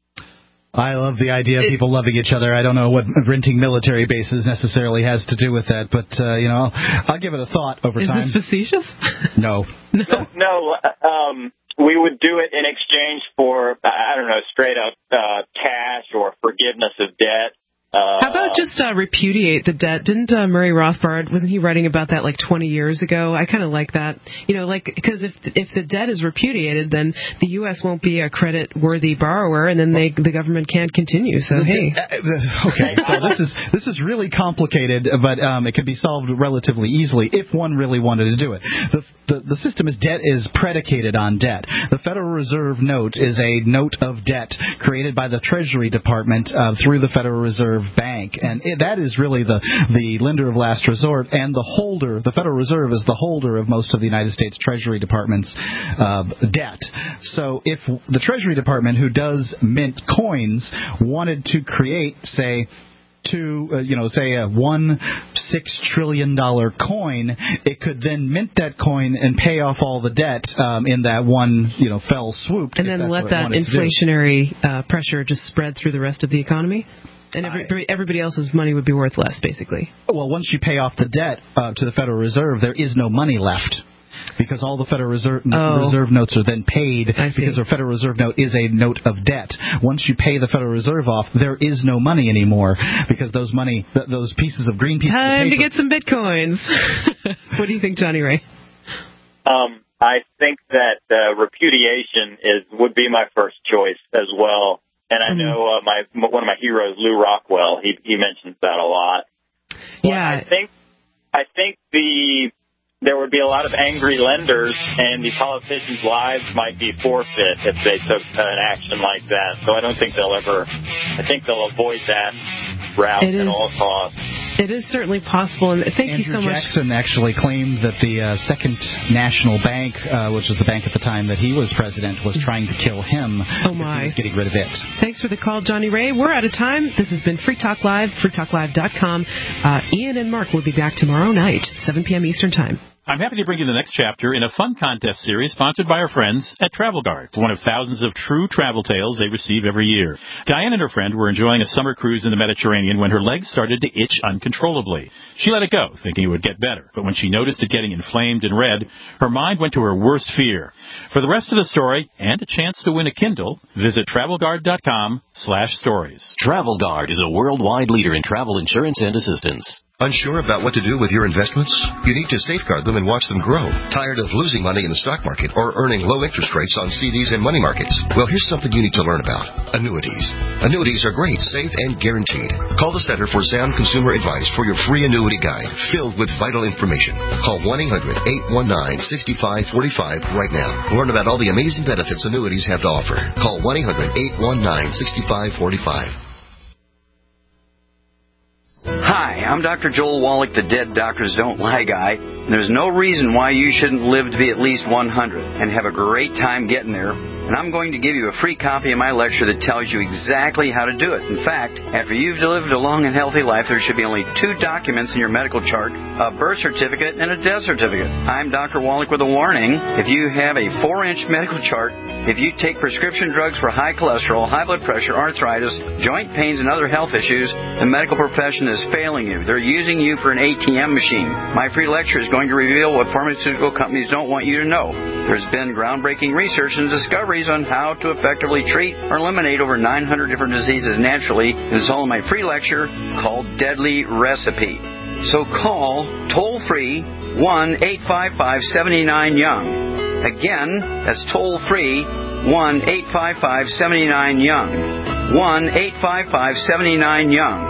I love the idea of people loving each other. I don't know what renting military bases necessarily has to do with that, but, uh, you know, I'll, I'll give it a thought over Is time. Is this facetious? No. No. No, um, we would do it in exchange for, I don't know, straight up uh, cash or forgiveness of debt. Uh, How about just uh, repudiate the debt? Didn't uh, Murray Rothbard, wasn't he writing about that like twenty years ago? I kind of like that. You know, like, because if if the debt is repudiated, then the U S won't be a credit-worthy borrower, and then they the government can't continue. So, the, hey. Uh, okay, so this is this is really complicated, but um, it could be solved relatively easily if one really wanted to do it. The, the, the system is debt is predicated on debt. The Federal Reserve note is a note of debt created by the Treasury Department uh, through the Federal Reserve Bank, and it, that is really the the lender of last resort, and the holder. The Federal Reserve is the holder of most of the United States Treasury Department's uh, debt. So if the Treasury Department, who does mint coins, wanted to create, say, to, uh, you know, say a one six trillion dollar coin, it could then mint that coin and pay off all the debt um, in that one, you know, fell swoop. And then let that inflationary uh, pressure just spread through the rest of the economy? And every, everybody else's money would be worth less, basically. Well, once you pay off the debt uh, to the Federal Reserve, there is no money left. Because all the Federal Reserve, oh. Reserve notes are then paid because a Federal Reserve note is a note of debt. Once you pay the Federal Reserve off, there is no money anymore because those money, th- those pieces of green pieces Time of paper. to get some bitcoins. What do you think, Johnny Ray? Um, I think that uh, repudiation is would be my first choice as well. And I know uh, my one of my heroes, Lew Rockwell, he he mentions that a lot. But yeah. I think I think the there would be a lot of angry lenders, and the politicians' lives might be forfeit if they took an action like that. So I don't think they'll ever. I think they'll avoid that route it at is, all costs. It is certainly possible, and thank Andrew you so much. Jackson actually claimed that the uh, Second National Bank, uh, which was the bank at the time that he was president, was trying to kill him oh my. because he was getting rid of it. Thanks for the call, Johnny Ray. We're out of time. This has been Free Talk Live, free talk live dot com. Uh, Ian and Mark will be back tomorrow night, seven p.m. Eastern Time. I'm happy to bring you the next chapter in a fun contest series sponsored by our friends at Travel Guard. It's one of thousands of true travel tales they receive every year. Diane and her friend were enjoying a summer cruise in the Mediterranean when her legs started to itch uncontrollably. She let it go, thinking it would get better. But when she noticed it getting inflamed and red, her mind went to her worst fear. For the rest of the story and a chance to win a Kindle, visit TravelGuard.com slash stories. Travel Guard is a worldwide leader in travel insurance and assistance. Unsure about what to do with your investments? You need to safeguard them and watch them grow. Tired of losing money in the stock market or earning low interest rates on C Ds and money markets? Well, here's something you need to learn about. Annuities. Annuities are great, safe, and guaranteed. Call the Center for Sound Consumer Advice for your free annuity guide filled with vital information. Call one eight hundred eight one nine six five four five right now. Learn about all the amazing benefits annuities have to offer. Call one eight hundred eight one nine six five four five. Hi, I'm Doctor Joel Wallach, the Dead Doctors Don't Lie guy. There's no reason why you shouldn't live to be at least one hundred and have a great time getting there. And I'm going to give you a free copy of my lecture that tells you exactly how to do it. In fact, after you've lived a long and healthy life, there should be only two documents in your medical chart, a birth certificate and a death certificate. I'm Doctor Wallach with a warning. If you have a four-inch medical chart, if you take prescription drugs for high cholesterol, high blood pressure, arthritis, joint pains, and other health issues, the medical profession is failing you. They're using you for an A T M machine. My free lecture is going to reveal what pharmaceutical companies don't want you to know. There's been groundbreaking research and discoveries on how to effectively treat or eliminate over nine hundred different diseases naturally. It's all in my free lecture called Deadly Recipe. So call toll-free one eight five five seven nine young. Again, that's toll-free one eight five five seven nine young. one eight five five seven nine young.